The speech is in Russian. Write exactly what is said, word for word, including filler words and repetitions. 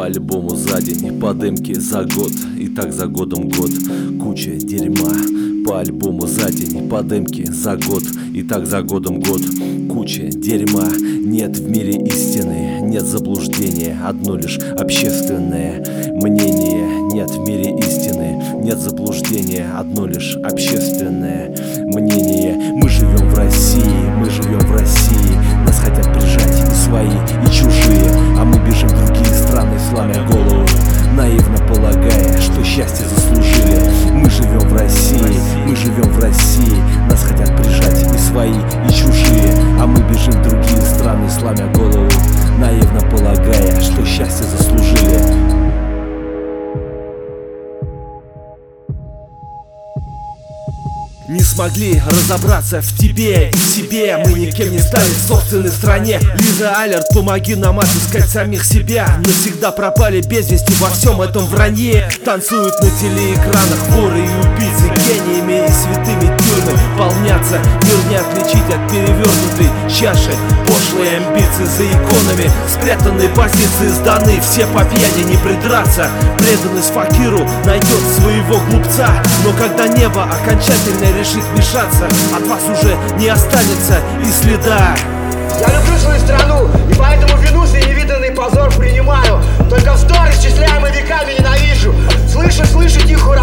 По альбому за день, по демке за год, и так за годом год. Куча дерьма. По альбому за день, по демке за год, и так за годом год. Куча дерьма. Нет в мире истины, нет заблуждения, одно лишь общественное мнение. Нет в мире истины, нет заблуждения, одно лишь общественное мнение. Мы живем в России, мы живем в России. Нас хотят прижать и свои, и чужие, а мы бежим в другие страны, сломя голову, наивно полагая, что счастье заслужили. Мы живем в России, мы живем в России. Нас хотят прижать и свои, и чужие, а мы бежим в другие страны, сломя голову, наивно полагая, что счастье заслужили. Не смогли разобраться в тебе и в себе. Мы никем не стали в собственной стране. Лиза Алерт, помоги нам отыскать самих себя. Навсегда пропали без вести во всем этом вранье. Танцуют на телеэкранах воры и убийцы, гениями и святыми тюрьмы полнятся. Мир не отличить от перевернутой чаши. Пошлые амбиции за иконами, спрятанные позиции сданы. Все по пьяни, не придраться. Преданность факиру найдет своего глупца. Но когда небо окончательно решит вмешаться, от вас уже не останется и следа. Я люблю свою страну, и поэтому вину за невиданный позор принимаю. Только вздор, исчисляемый веками, ненавижу. Слышу, слышу тихую